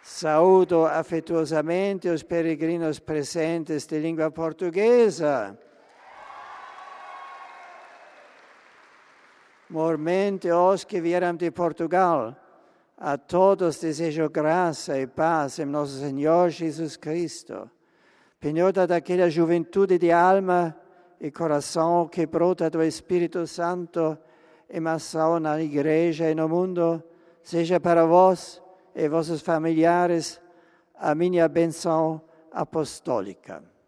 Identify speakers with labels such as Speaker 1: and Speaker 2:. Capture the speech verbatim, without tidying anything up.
Speaker 1: Saúdo afetuosamente os peregrinos presentes de língua portuguesa. Mormente os que vieram de Portugal. A todos desejo graça e paz em nosso Senhor Jesus Cristo. Penhota daquela juventude de alma e coração que brota do Espírito Santo em ação na igreja e no mundo, seja para vós e vossos familiares a minha bênção apostólica.